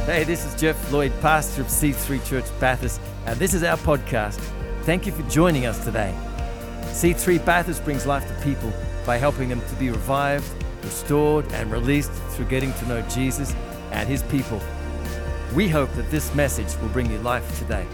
Hey, this is Jeff Lloyd, pastor of C3 Church Bathurst, and this is our podcast. Thank you for joining us today. C3 Bathurst brings life to people by helping them to be revived, restored, and released through getting to know Jesus and His people. We hope that this message will bring you life today.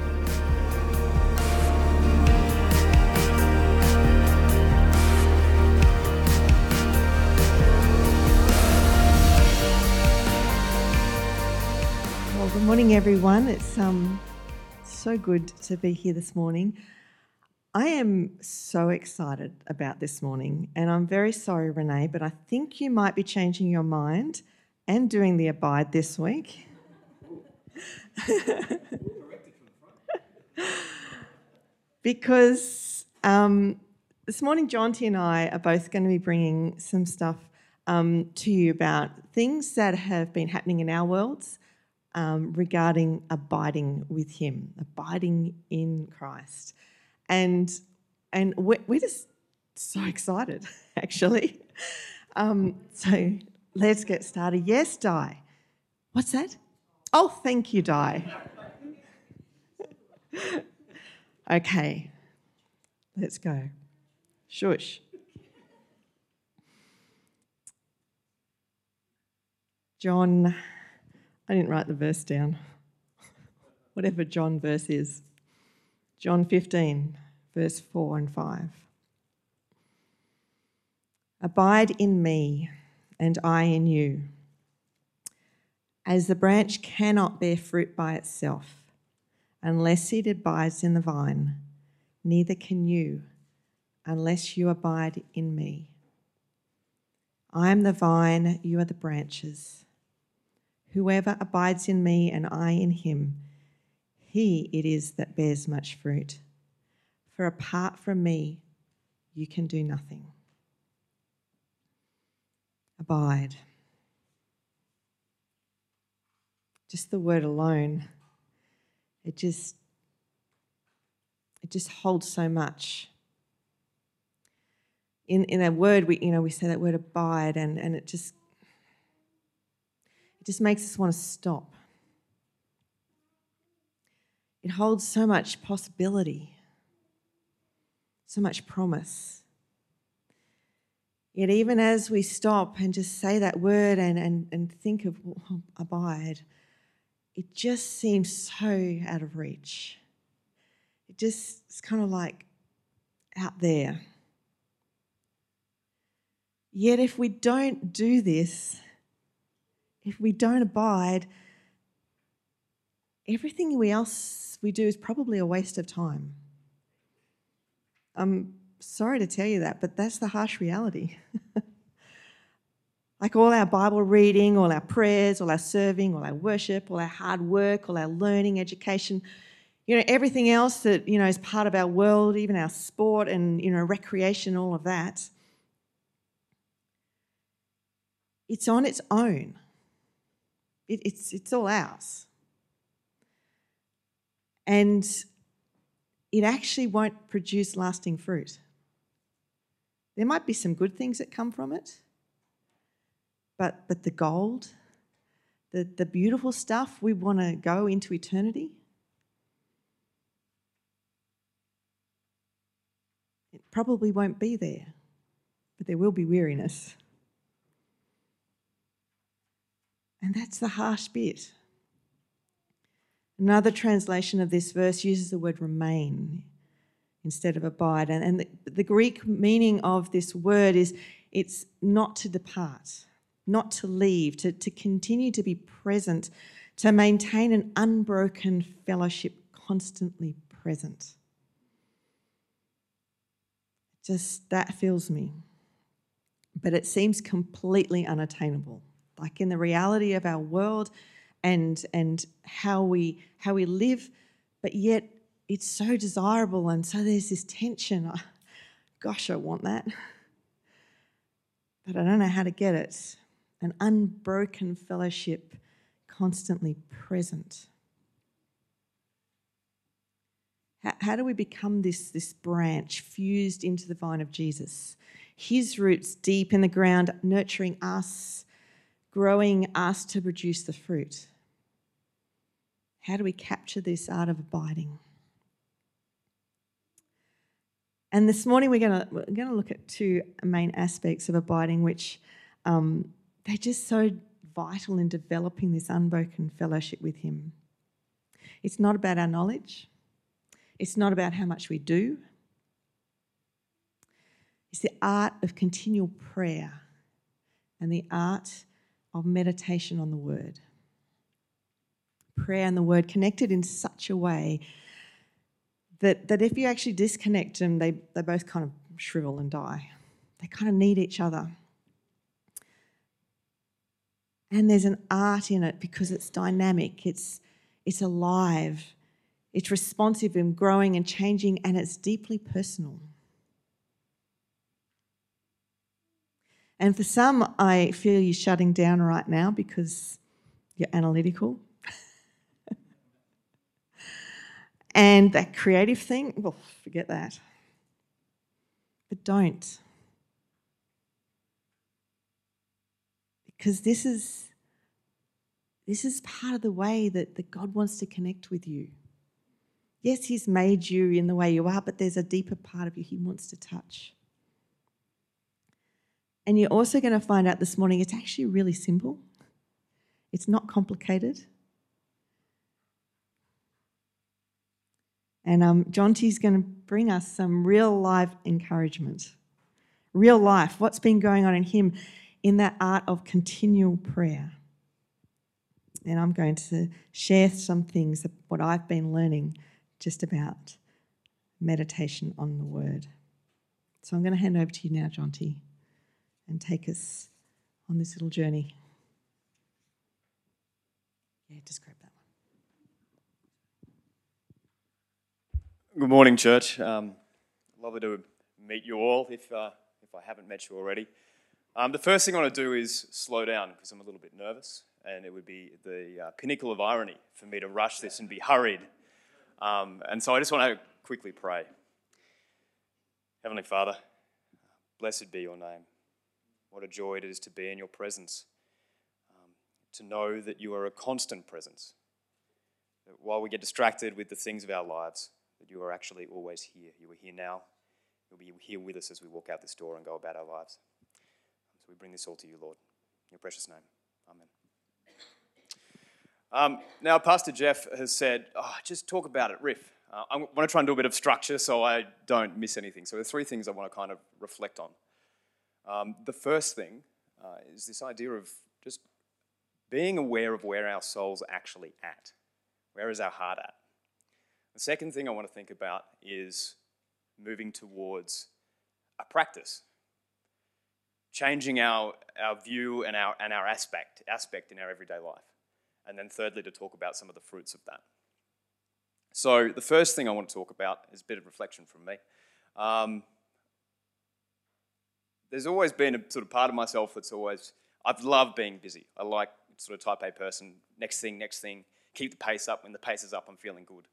Good morning, everyone. It's so good to be here this morning. I am so excited about this morning, and I'm very sorry, Renee, but I think you might be changing your mind and doing the Abide this week. Because this morning, Jonty and I are both going to be bringing some stuff to you about things that have been happening in our worlds. Regarding abiding with Him, abiding in Christ. And we're just so excited, actually. So let's get started. Yes, Di. What's that? Oh, thank you, Di. Okay, let's go. Shush. John... I didn't write the verse down. Whatever John verse is. John 15, verse 4 and 5. Abide in me, and I in you. As the branch cannot bear fruit by itself, unless it abides in the vine, neither can you, unless you abide in me. I am the vine, you are the branches. Whoever abides in me and I in him, he it is that bears much fruit. For apart from me, you can do nothing. Abide. Just the word alone, it just holds so much. In a word, we say that word abide, and it just makes us want to stop. It holds so much possibility, so much promise. Yet even as we stop and just say that word and think of abide, it just seems so out of reach. It's kind of like out there. Yet if we don't do this, if we don't abide, everything else we do is probably a waste of time. I'm sorry to tell you that, but that's the harsh reality. Like all our Bible reading, all our prayers, all our serving, all our worship, all our hard work, all our learning, education, everything else that, is part of our world, even our sport and, recreation, all of that, it's on its own. It's all ours. And it actually won't produce lasting fruit. There might be some good things that come from it, but the gold, the beautiful stuff, we want to go into eternity. It probably won't be there, but there will be weariness. And that's the harsh bit. Another translation of this verse uses the word remain instead of abide. And the Greek meaning of this word is it's not to depart, not to leave, to continue to be present, to maintain an unbroken fellowship, constantly present. Just that fills me. But it seems completely unattainable. Like in the reality of our world and how we live, but yet it's so desirable, and so there's this tension. Gosh, I want that, but I don't know how to get it. An unbroken fellowship, constantly present. How do we become this branch fused into the vine of Jesus? His roots deep in the ground, nurturing us, growing us to produce the fruit. How do we capture this art of abiding? And this morning we're going to look at two main aspects of abiding, which they're just so vital in developing this unbroken fellowship with Him. It's not about our knowledge. It's not about how much we do. It's the art of continual prayer and the art of meditation on the Word. Prayer and the Word connected in such a way that if you actually disconnect them, they both kind of shrivel and die. They kind of need each other. And there's an art in it because it's dynamic, it's alive, it's responsive and growing and changing, and it's deeply personal. And for some, I feel you shutting down right now because you're analytical. And that creative thing, well, forget that. But don't. Because this is part of the way that God wants to connect with you. Yes, He's made you in the way you are, but there's a deeper part of you He wants to touch. And you're also going to find out this morning it's actually really simple. It's not complicated. And Jonty's going to bring us some real life encouragement. Real life, what's been going on in him in that art of continual prayer. And I'm going to share some things, what I've been learning just about meditation on the Word. So I'm going to hand over to you now, Jonty, and take us on this little journey. Yeah, just grab that one. Good morning, church. Lovely to meet you all, if I haven't met you already. The first thing I want to do is slow down because I'm a little bit nervous, and it would be the pinnacle of irony for me to rush this and be hurried. And so I just want to quickly pray. Heavenly Father, blessed be your name. What a joy it is to be in your presence, to know that you are a constant presence, that while we get distracted with the things of our lives, that you are actually always here. You are here now. You'll be here with us as we walk out this door and go about our lives. So we bring this all to you, Lord. In your precious name. Amen. Now, Pastor Jeff has said, just talk about it, riff. I want to try and do a bit of structure so I don't miss anything. So there are three things I want to kind of reflect on. The first thing is this idea of just being aware of where our soul's actually at. Where is our heart at? The second thing I want to think about is moving towards a practice, changing our view and our aspect in our everyday life. And then thirdly, to talk about some of the fruits of that. So the first thing I want to talk about is a bit of reflection from me. There's always been a sort of part of myself that's always, I've loved being busy. I like sort of type A person, next thing, keep the pace up. When the pace is up, I'm feeling good.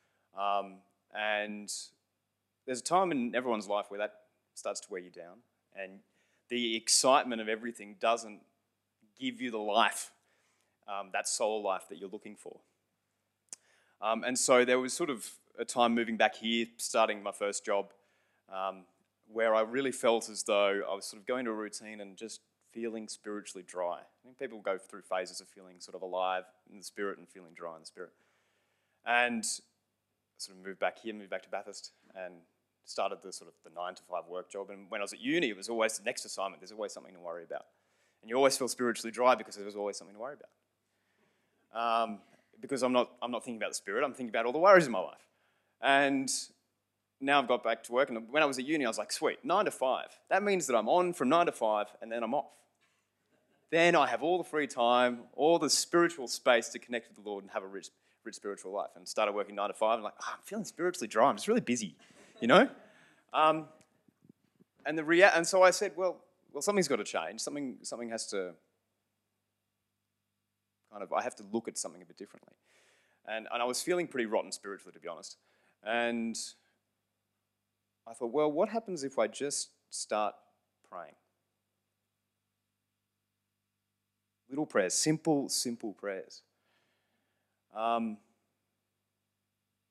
And there's a time in everyone's life where that starts to wear you down, and the excitement of everything doesn't give you the life, that soul life that you're looking for. And so there was sort of a time moving back here, starting my first job, where I really felt as though I was sort of going to a routine and just feeling spiritually dry. I think people go through phases of feeling sort of alive in the spirit and feeling dry in the spirit. And sort of moved back to Bathurst, and started the 9 to 5 work job. And when I was at uni, it was always the next assignment. There's always something to worry about. And you always feel spiritually dry because there's always something to worry about. Because I'm not thinking about the spirit, I'm thinking about all the worries in my life. And now I've got back to work, and when I was at uni, I was like, sweet, 9 to 5. That means that I'm on from 9 to 5, and then I'm off. Then I have all the free time, all the spiritual space to connect with the Lord and have a rich spiritual life. And started working 9 to 5, and I'm feeling spiritually dry. I'm just really busy, you know? And so I said, well, something's got to change. Something has to I have to look at something a bit differently. And I was feeling pretty rotten spiritually, to be honest. And I thought, well, what happens if I just start praying? Little prayers, simple prayers.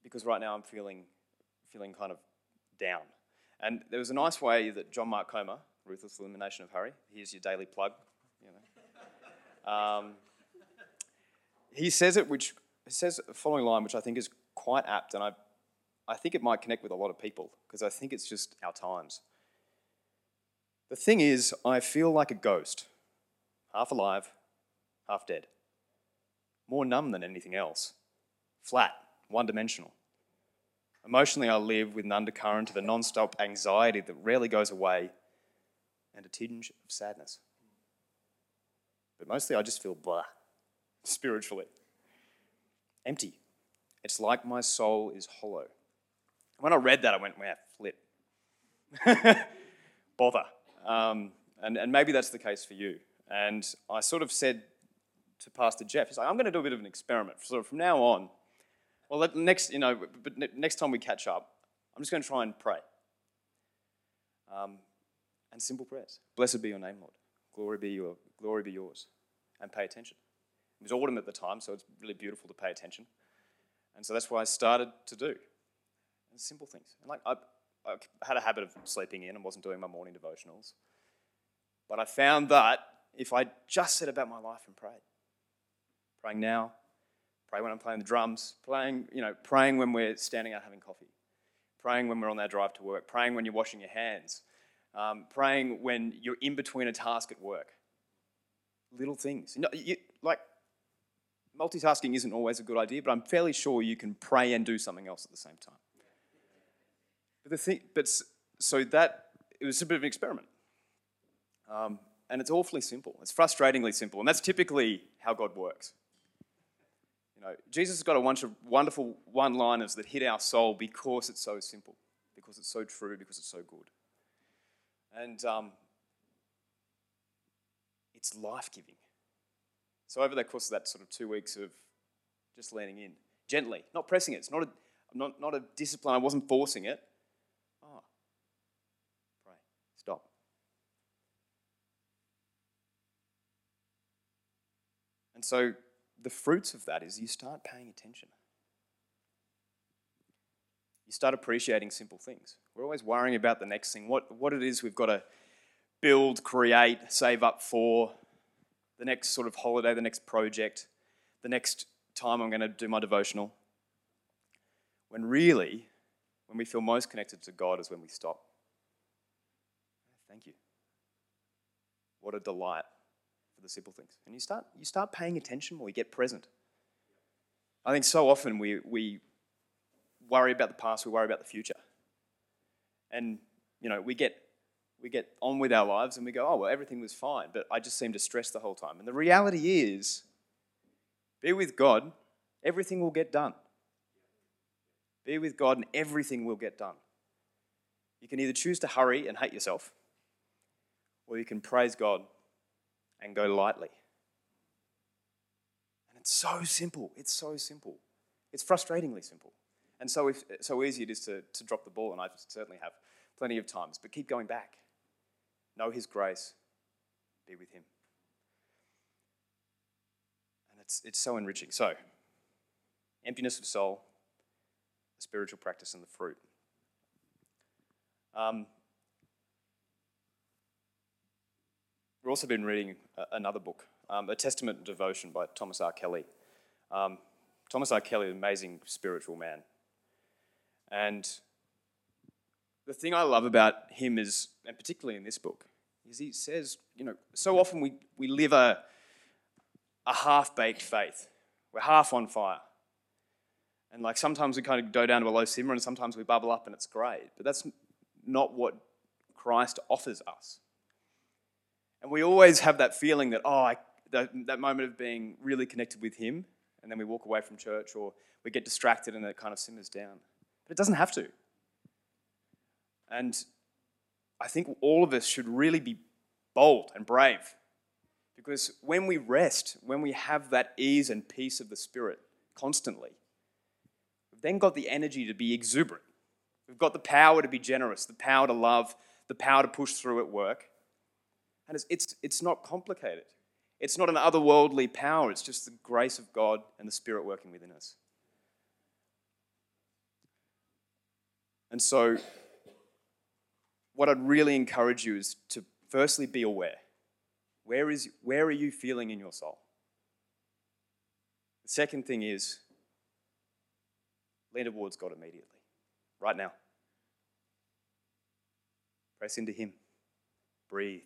because right now I'm feeling kind of down. And there was a nice way that John Mark Comer, Ruthless Elimination of Hurry, here's your daily plug, he says the following line, which I think is quite apt, and I think it might connect with a lot of people, because I think it's just our times. The thing is, I feel like a ghost, half alive, half dead. More numb than anything else. Flat, one-dimensional. Emotionally, I live with an undercurrent of a non-stop anxiety that rarely goes away and a tinge of sadness. But mostly I just feel blah, spiritually. Empty. It's like my soul is hollow. When I read that, I went, wow, flip. Bother. And maybe that's the case for you. And I sort of said to Pastor Jeff, he's like, I'm going to do a bit of an experiment. So from now on, next time we catch up, I'm just going to try and pray. And simple prayers. Blessed be your name, Lord. Glory be yours. And pay attention. It was autumn at the time, so it's really beautiful to pay attention. And so that's what I started to do. And simple things. And I had a habit of sleeping in and wasn't doing my morning devotionals. But I found that if I just set about my life and praying now, pray when I'm playing the drums, praying when we're standing out having coffee, praying when we're on our drive to work, praying when you're washing your hands, praying when you're in between a task at work. Little things. Multitasking isn't always a good idea, but I'm fairly sure you can pray and do something else at the same time. So it was a bit of an experiment. And it's awfully simple. It's frustratingly simple. And that's typically how God works. Jesus has got a bunch of wonderful one-liners that hit our soul because it's so simple, because it's so true, because it's so good. And it's life-giving. So over the course of that sort of 2 weeks of just leaning in, gently, not pressing it. It's not a discipline. I wasn't forcing it. Pray. Stop. And so the fruits of that is you start paying attention. You start appreciating simple things. We're always worrying about the next thing, what it is we've got to build, create, save up for, the next sort of holiday, the next project, the next time I'm going to do my devotional. When really, when we feel most connected to God is when we stop. Thank you. What a delight for the simple things. And you start paying attention more, you get present. I think so often we worry about the past, we worry about the future. And, we get on with our lives and we go, oh, well, everything was fine, but I just seem to stress the whole time. And the reality is, be with God, everything will get done. Be with God and everything will get done. You can either choose to hurry and hate yourself, or you can praise God and go lightly. And it's so simple. It's so simple. It's frustratingly simple. And so easy it is to drop the ball, and I certainly have plenty of times, but keep going back. Know His grace. Be with Him. And it's so enriching. So, emptiness of soul, a spiritual practice, and the fruit. We've also been reading another book, A Testament and Devotion by Thomas R. Kelly. Thomas R. Kelly is an amazing spiritual man. And the thing I love about him is, and particularly in this book, is he says, so often we live a half-baked faith. We're half on fire. And sometimes we kind of go down to a low simmer and sometimes we bubble up and it's great. But that's not what Christ offers us. And we always have that feeling that, that moment of being really connected with Him, and then we walk away from church or we get distracted and it kind of simmers down. But it doesn't have to. And I think all of us should really be bold and brave, because when we rest, when we have that ease and peace of the Spirit constantly, we've then got the energy to be exuberant. We've got the power to be generous, the power to love, the power to push through at work. And it's not complicated. It's not an otherworldly power. It's just the grace of God and the Spirit working within us. And so what I'd really encourage you is to firstly be aware. Where are you feeling in your soul? The second thing is lean towards God immediately, right now. Press into Him. Breathe.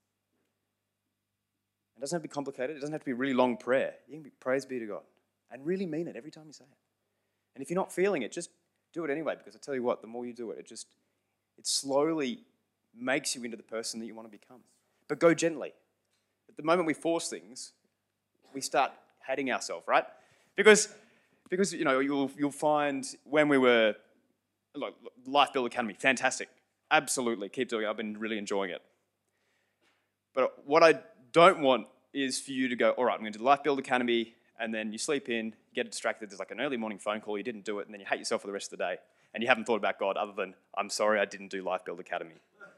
It doesn't have to be complicated. It doesn't have to be a really long prayer. You can be praise be to God and really mean it every time you say it. And if you're not feeling it, just do it anyway, because I tell you what, the more you do it, it slowly makes you into the person that you want to become. But go gently. At the moment we force things, we start hating ourselves, right? Because you know, you'll find when we were, like, Life Build Academy, fantastic. Absolutely, keep doing it. I've been really enjoying it. But what I don't want is for you to go, all right, I'm going to do the Life Build Academy, and then you sleep in, you get distracted, there's like an early morning phone call, you didn't do it, and then you hate yourself for the rest of the day, and you haven't thought about God other than, I'm sorry I didn't do Life Build Academy.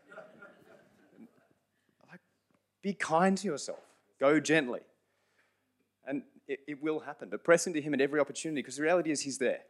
Like, be kind to yourself. Go gently. And it will happen, but press into Him at every opportunity, because the reality is He's there.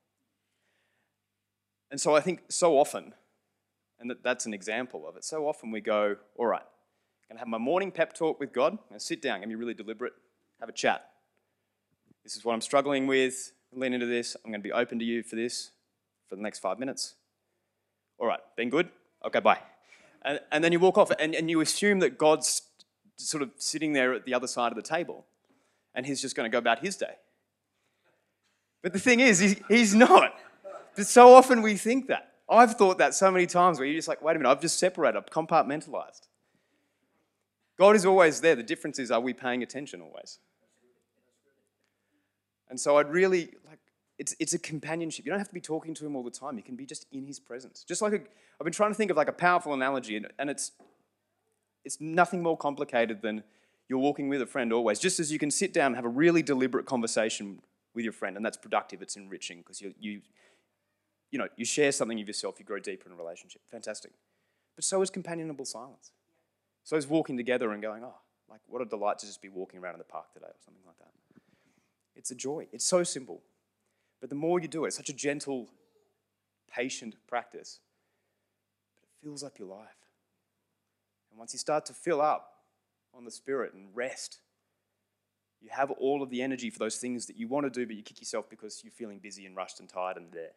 And so I think so often, and that's an example of it, so often we go, all right, I'm going to have my morning pep talk with God. I'm going to sit down, I'm going to be really deliberate, have a chat. This is what I'm struggling with. Lean into this. I'm going to be open to you for this for the next 5 minutes. All right, been good? Okay, bye. And then you walk off and you assume that God's sort of sitting there at the other side of the table and He's just going to go about His day. But the thing is, he's not. But so often we think that. I've thought that so many times where you're just like, wait a minute, I've just separated, I've compartmentalized. God is always there. The difference is, are we paying attention always? And so I'd really, it's a companionship. You don't have to be talking to Him all the time. You can be just in His presence. Just like, I've been trying to think of like a powerful analogy, and it's nothing more complicated than you're walking with a friend always. Just as you can sit down and have a really deliberate conversation with your friend, and that's productive, it's enriching, because you share something of yourself, you grow deeper in a relationship. Fantastic. But so is companionable silence. So is walking together and going, oh, like what a delight to just be walking around in the park today or something like that. It's a joy. It's so simple. But the more you do it, it's such a gentle, patient practice. But it fills up your life. And once you start to fill up on the Spirit and rest, you have all of the energy for those things that you want to do, but you kick yourself because you're feeling busy and rushed and tired and there.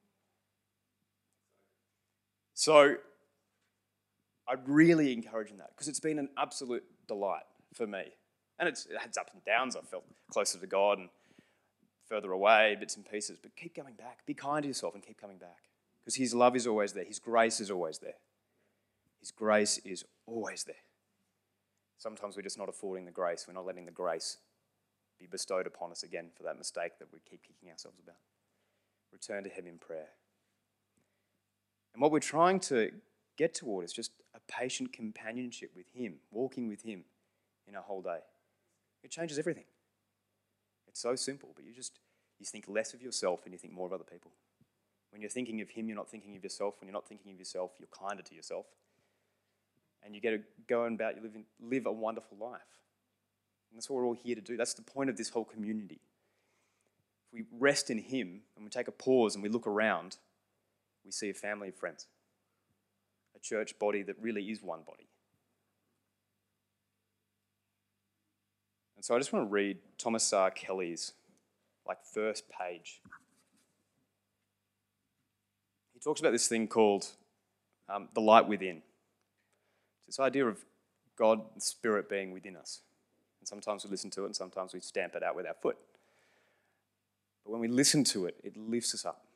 So I'd really encourage that, because it's been an absolute delight for me. And it has ups and downs. I've felt closer to God and further away, bits and pieces. But keep coming back. Be kind to yourself and keep coming back. Because His love is always there. His grace is always there. His grace is always there. Sometimes we're just not affording the grace. We're not letting the grace be bestowed upon us again for that mistake that we keep kicking ourselves about. Return to Him in prayer. And what we're trying to get toward is just a patient companionship with Him, walking with Him in our whole day. It changes everything. It's so simple, but you think less of yourself and you think more of other people. When you're thinking of Him, you're not thinking of yourself. When you're not thinking of yourself, you're kinder to yourself. And you get to go about, you live a wonderful life. And that's what we're all here to do. That's the point of this whole community. If we rest in Him and we take a pause and we look around, we see a family of friends. A church body that really is one body. And so I just want to read Thomas R. Kelly's first page. He talks about this thing called the light within. It's this idea of God, the Spirit being within us. And sometimes we listen to it and sometimes we stamp it out with our foot. But when we listen to it, it lifts us up.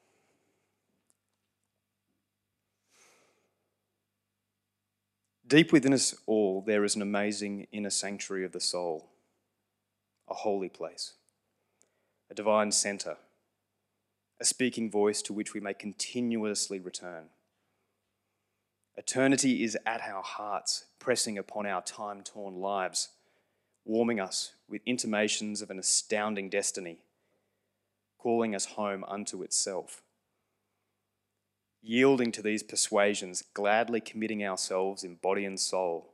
Deep within us all, there is an amazing inner sanctuary of the soul, a holy place, a divine centre, a speaking voice to which we may continuously return. Eternity is at our hearts, pressing upon our time-torn lives, warming us with intimations of an astounding destiny, calling us home unto itself. Yielding to these persuasions, gladly committing ourselves in body and soul,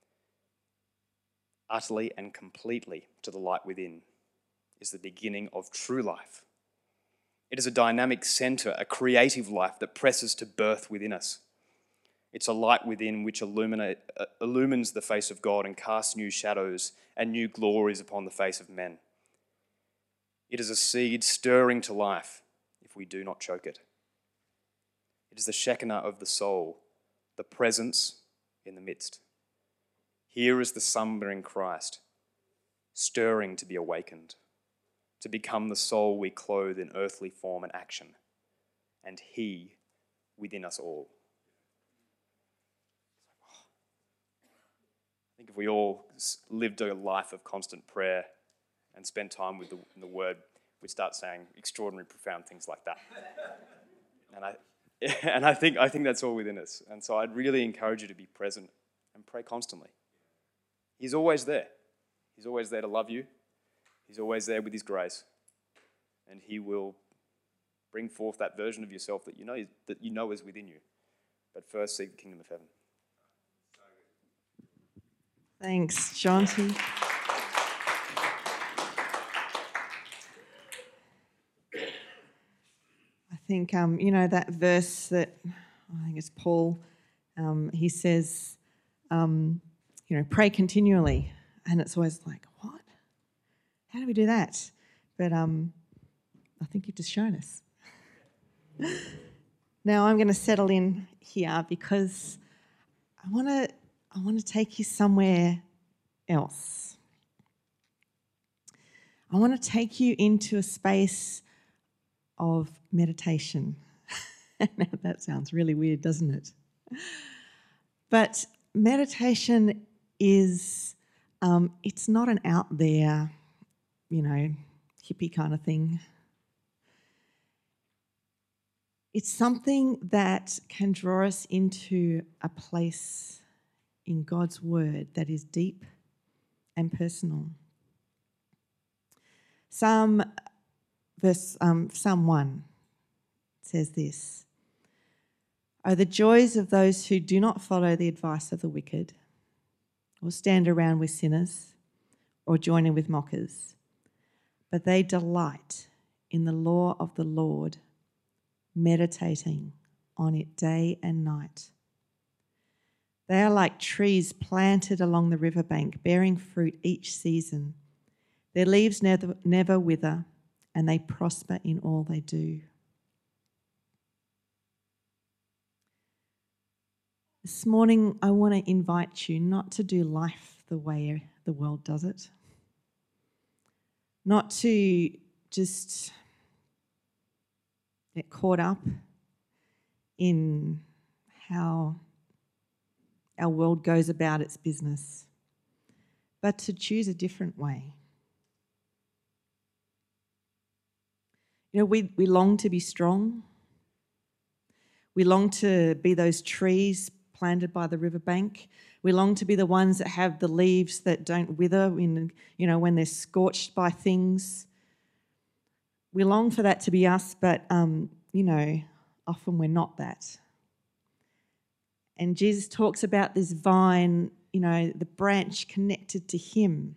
utterly and completely to the light within, is the beginning of true life. It is a dynamic center, a creative life that presses to birth within us. It's a light within which illumines the face of God and casts new shadows and new glories upon the face of men. It is a seed stirring to life if we do not choke it. It is the Shekinah of the soul, the presence in the midst. Here is the slumbering Christ, stirring to be awakened, to become the soul we clothe in earthly form and action, and He within us all. I think if we all lived a life of constant prayer and spent time with the Word, we'd start saying extraordinary, profound things like that. And I think that's all within us. And so I'd really encourage you to be present and pray constantly. He's always there. He's always there to love you. He's always there with His grace. And He will bring forth that version of yourself that you know is within you. But first, seek the kingdom of heaven. Thanks, Jonty. I think, that verse that, I think it's Paul, he says, pray continually. And it's always like, what? How do we do that? But I think you've just shown us. Now I'm going to settle in here because I want to take you somewhere else. I want to take you into a space of meditation. Now that sounds really weird, doesn't it? But meditation is, it's not an out there, hippie kind of thing. It's something that can draw us into a place in God's word that is deep and personal. Psalm 1 says this: "Oh, the joys of those who do not follow the advice of the wicked, or stand around with sinners, or join in with mockers, but they delight in the law of the Lord, meditating on it day and night. They are like trees planted along the riverbank, bearing fruit each season. Their leaves never wither, and they prosper in all they do." This morning, I want to invite you not to do life the way the world does it, not to just get caught up in how our world goes about its business, but to choose a different way. We long to be strong. We long to be those trees planted by the riverbank. We long to be the ones that have the leaves that don't wither when they're scorched by things. We long for that to be us, but, often we're not that. And Jesus talks about this vine, the branch connected to Him,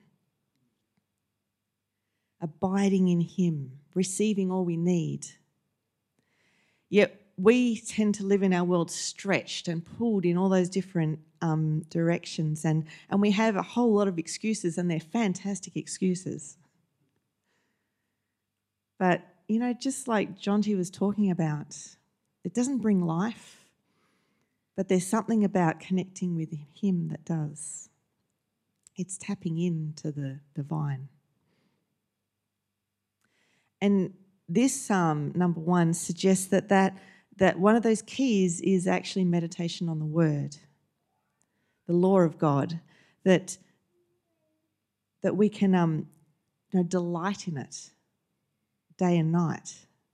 abiding in Him, receiving all we need. Yet we tend to live in our world stretched and pulled in all those different directions, and we have a whole lot of excuses, and they're fantastic excuses. But, just like Jonty was talking about, it doesn't bring life, but there's something about connecting with Him that does. It's tapping into the vine. And this Psalm, number 1, suggests that one of those keys is actually meditation on the Word, the law of God, that we can delight in it day and night.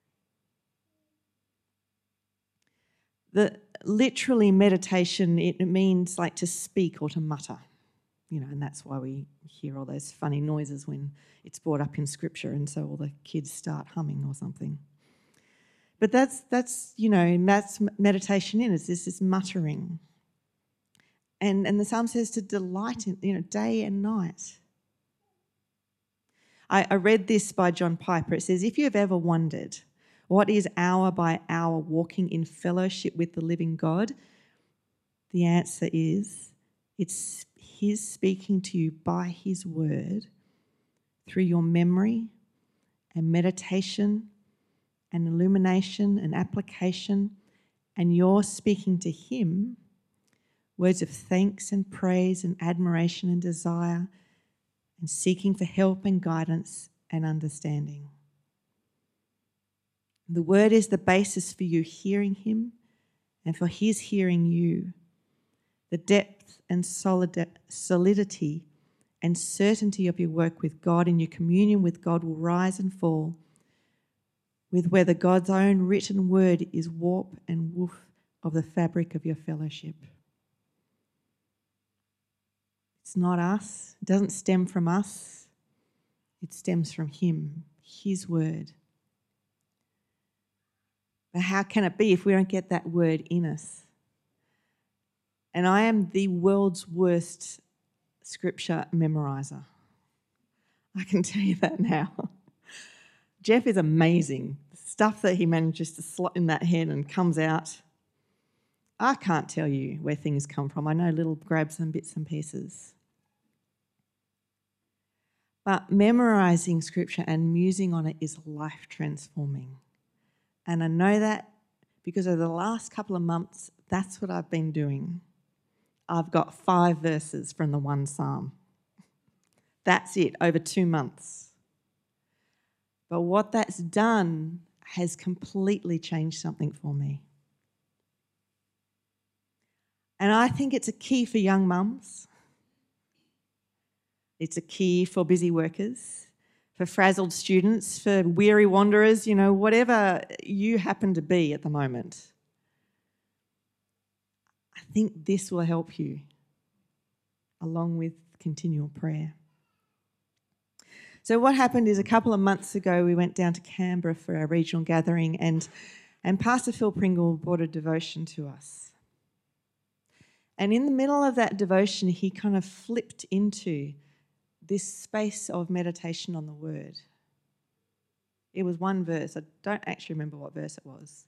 Literally meditation, it means like to speak or to mutter, and that's why we hear all those funny noises when it's brought up in Scripture, and so all the kids start humming or something. But that's meditation is this muttering. And the Psalm says to delight in, day and night. I read this by John Piper. It says, "If you have ever wondered What is hour by hour walking in fellowship with the living God? The answer is it's His speaking to you by His word through your memory and meditation and illumination and application, and you're speaking to Him words of thanks and praise and admiration and desire and seeking for help and guidance and understanding. The word is the basis for you hearing Him and for His hearing you. The depth and solidity and certainty of your work with God and your communion with God will rise and fall with whether God's own written word is warp and woof of the fabric of your fellowship. It's not us. It doesn't stem from us. It stems from Him, His word. But how can it be if we don't get that word in us? And I am the world's worst scripture memorizer. I can tell you that now. Jeff is amazing. The stuff that he manages to slot in that head and comes out. I can't tell you where things come from. I know little grabs and bits and pieces. But memorizing scripture and musing on it is life transforming. And I know that because over the last couple of months, that's what I've been doing. I've got 5 verses from the one psalm. That's it, over 2 months. But what that's done has completely changed something for me. And I think it's a key for young mums. It's a key for busy workers, for frazzled students, for weary wanderers, whatever you happen to be at the moment. I think this will help you, along with continual prayer. So what happened is a couple of months ago, we went down to Canberra for our regional gathering, and Pastor Phil Pringle brought a devotion to us. And in the middle of that devotion, he kind of flipped into this space of meditation on the word. It was one verse. I don't actually remember what verse it was.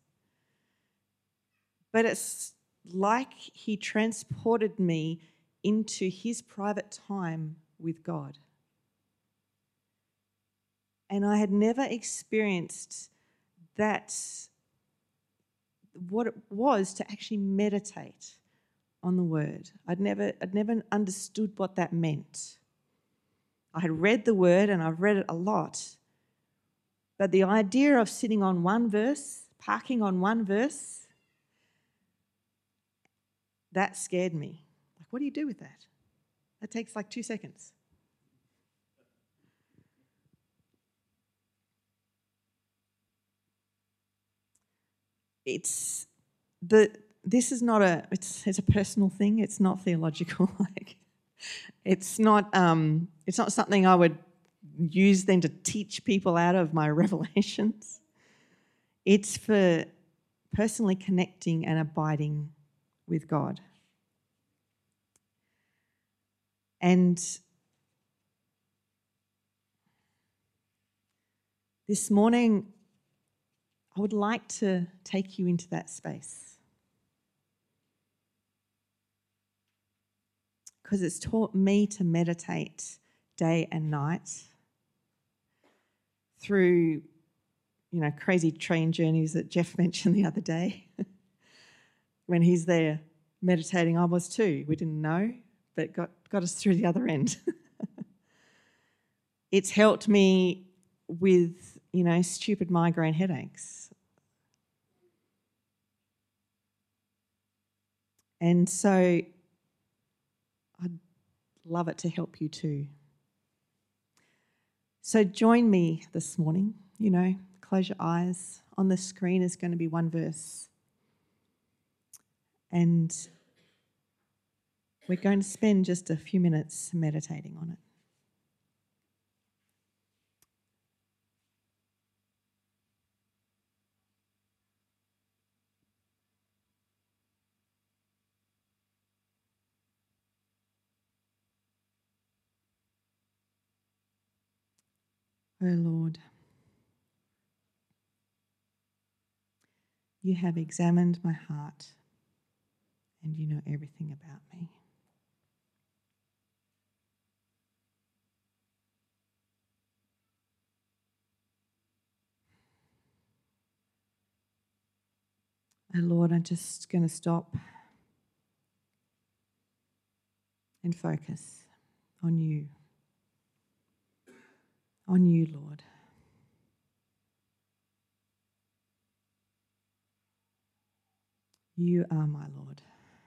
But it's like he transported me into his private time with God. And I had never experienced that, what it was to actually meditate on the word. I'd never understood what that meant. I had read the word and I've read it a lot, but the idea of sitting on one verse, parking on one verse, that scared me. Like, what do you do with that? That takes like 2 seconds. It's a personal thing. It's not theological. It's not something I would use then to teach people out of my revelations. It's for personally connecting and abiding with God. And this morning, I would like to take you into that space, because it's taught me to meditate day and night through, crazy train journeys that Jeff mentioned the other day. When he's there meditating, I was too. We didn't know, but got us through the other end. It's helped me with, stupid migraine headaches. And so I'd love it to help you too. So join me this morning, close your eyes. On the screen is going to be one verse. And we're going to spend just a few minutes meditating on it. Oh Lord, You have examined my heart, and you know everything about me. Oh Lord, I'm just going to stop and focus on you. On you, Lord. You are my Lord.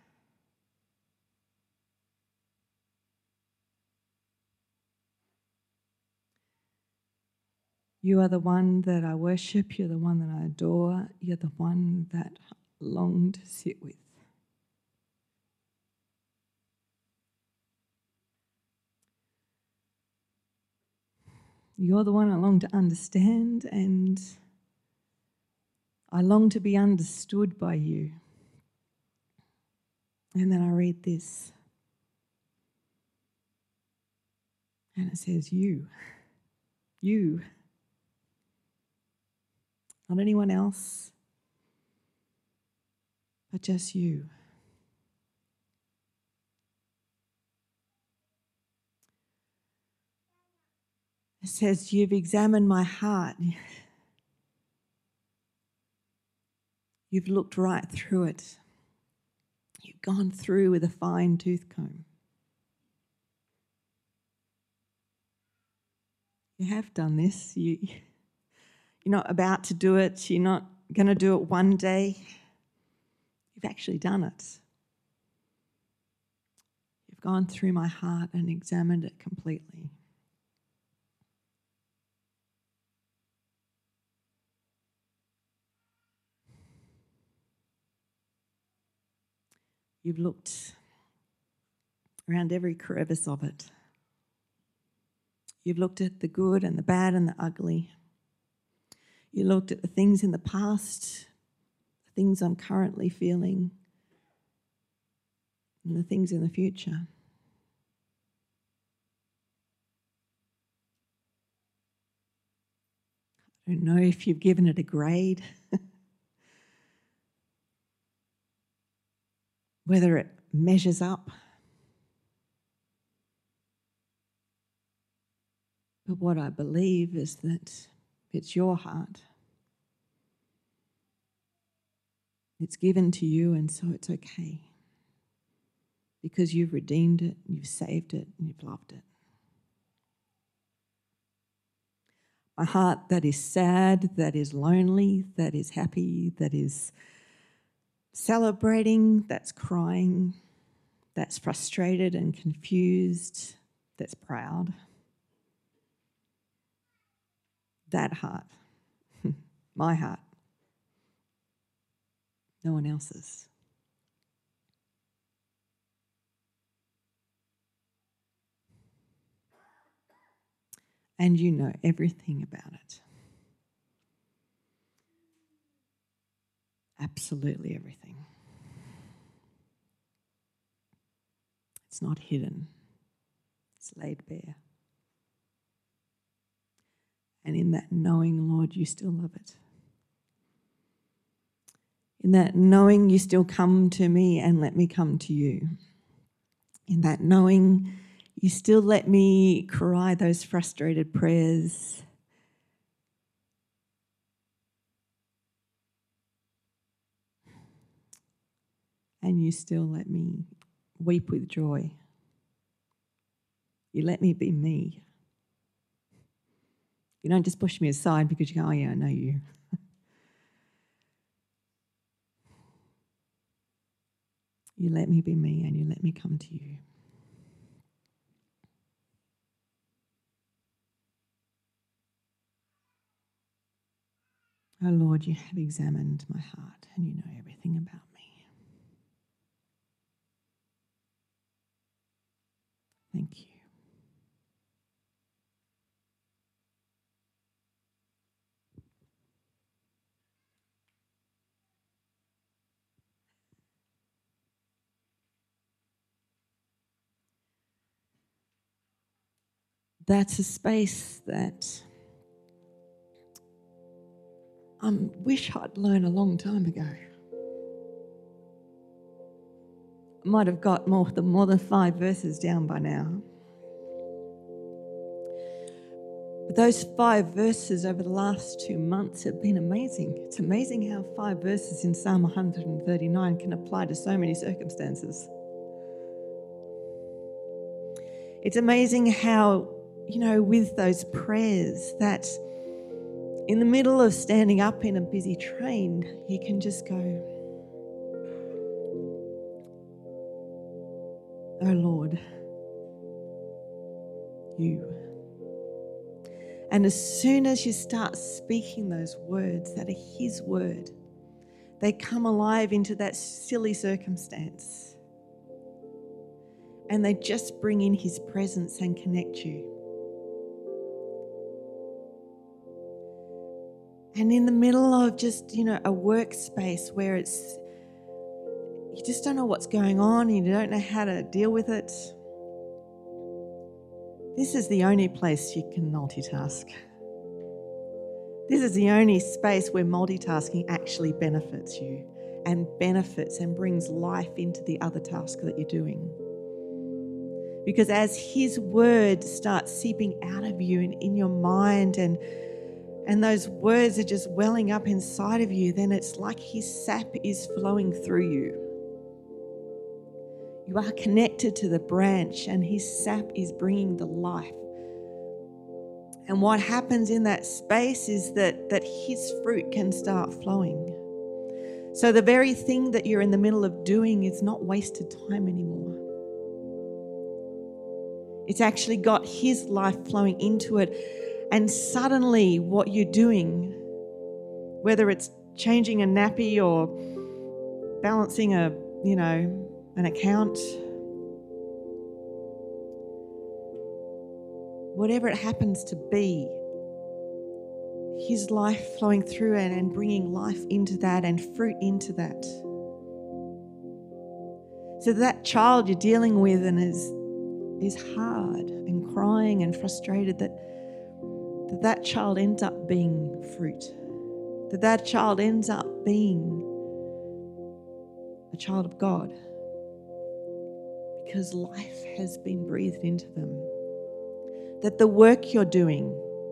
You are the one that I worship. You're the one that I adore. You're the one that I long to sit with. You're the one I long to understand, and I long to be understood by you. And then I read this, and it says, you, not anyone else, but just you. It says, you've examined my heart. You've looked right through it. You've gone through with a fine tooth comb. You have done this. You're not about to do it. You're not going to do it one day. You've actually done it. You've gone through my heart and examined it completely. You've looked around every crevice of it. You've looked at the good and the bad and the ugly. You looked at the things in the past, the things I'm currently feeling, and the things in the future. I don't know if you've given it a grade, whether it measures up. But what I believe is that it's your heart. It's given to you, and so it's okay. Because you've redeemed it, you've saved it, and you've loved it. A heart that is sad, that is lonely, that is happy, that is celebrating, that's crying, that's frustrated and confused, that's proud. That heart, my heart, no one else's. And you know everything about it. Absolutely everything. It's not hidden. It's laid bare. And in that knowing, Lord, you still love it. In that knowing, you still come to me and let me come to you. In that knowing, you still let me cry those frustrated prayers. And you still let me weep with joy. You let me be me. You don't just push me aside because you go, oh yeah, I know you. You let me be me and you let me come to you. Oh Lord, you have examined my heart and you know everything about me. Thank you. That's a space that wish I'd learned a long time ago. I might have got more than 5 verses down by now. But those 5 verses over the last 2 months have been amazing. It's amazing how 5 verses in Psalm 139 can apply to so many circumstances. It's amazing how, with those prayers that in the middle of standing up in a busy train, you can just go, "Oh Lord, you." And as soon as you start speaking those words that are His word, they come alive into that silly circumstance. And they just bring in His presence and connect you. And in the middle of just, a workspace where you just don't know what's going on and you don't know how to deal with it, this is the only place you can multitask. This is the only space where multitasking actually benefits you and benefits and brings life into the other task that you're doing. Because as His word starts seeping out of you and in your mind and those words are just welling up inside of you, then it's like His sap is flowing through you. You are connected to the branch and His sap is bringing the life. And what happens in that space is that His fruit can start flowing. So the very thing that you're in the middle of doing is not wasted time anymore. It's actually got His life flowing into it. And suddenly what you're doing, whether it's changing a nappy or balancing an account, whatever it happens to be, His life flowing through it and bringing life into that and fruit into that. So that child you're dealing with and is hard and crying and frustrated, that child ends up being fruit. That child ends up being a child of God because life has been breathed into them. That the work you're doing,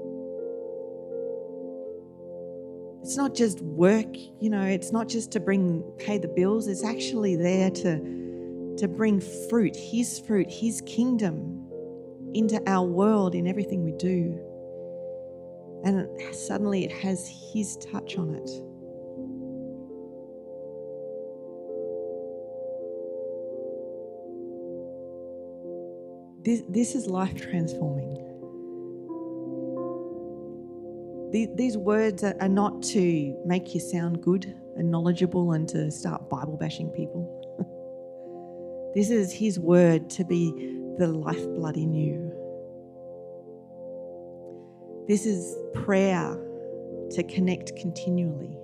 it's not just work, it's not just to pay the bills, it's actually there to bring fruit, His kingdom into our world in everything we do. And suddenly it has His touch on it. This is life transforming. These words are not to make you sound good and knowledgeable and to start Bible bashing people. This is His word to be the lifeblood in you. This is prayer to connect continually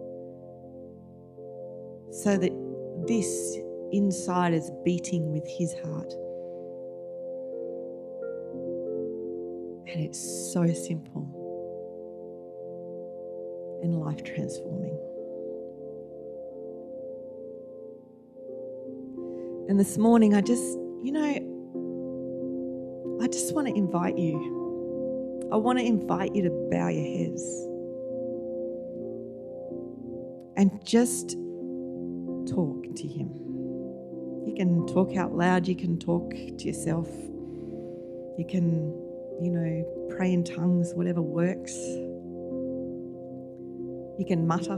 so that this inside is beating with His heart. And it's so simple and life transforming. And this morning I just want to invite you. I want to invite you to bow your heads and just talk to Him. You can talk out loud, you can talk to yourself, you can, pray in tongues, whatever works. You can mutter.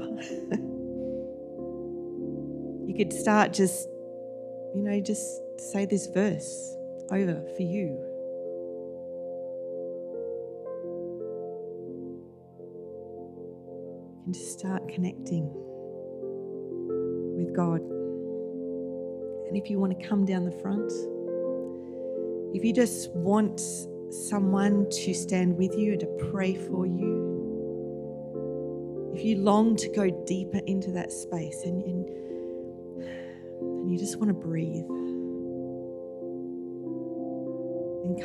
You could start just say this verse over for you. And just start connecting with God. And if you want to come down the front, if you just want someone to stand with you and to pray for you, if you long to go deeper into that space and you just want to breathe, then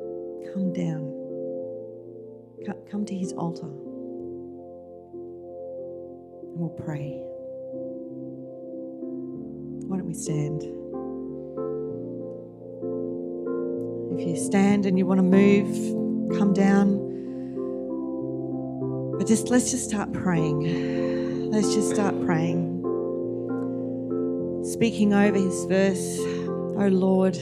come down, come to His altar. And we'll pray. Why don't we stand? If you stand and you want to move, come down. But let's just start praying. Let's just start praying. Speaking over his verse, oh Lord,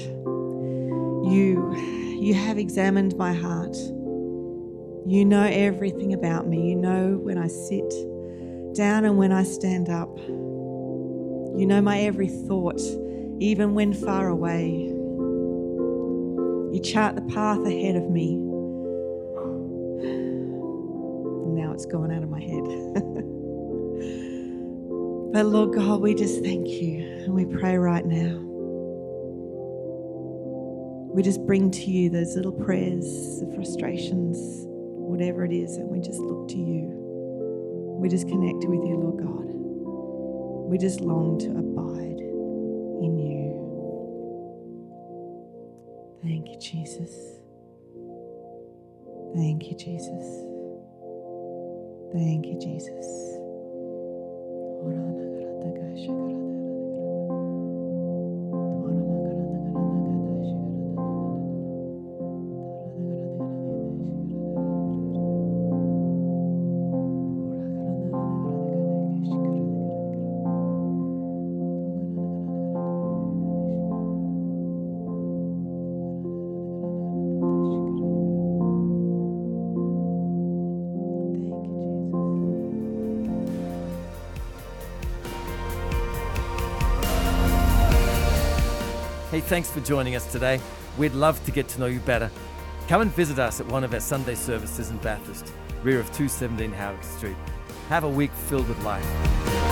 you have examined my heart. You know everything about me. You know when I sit down and when I stand up. You know my every thought, even when far away. You chart the path ahead of me. Now it's gone out of my head. But Lord God, we just thank you and we pray right now. We just bring to you those little prayers, the frustrations, whatever it is, and we just look to you. We just connect with you, Lord God. We just long to abide in you. Thank you, Jesus. Thank you, Jesus. Thank you, Jesus. Hey, thanks for joining us today. We'd love to get to know you better. Come and visit us at one of our Sunday services in Bathurst, rear of 217 Howard Street. Have a week filled with life.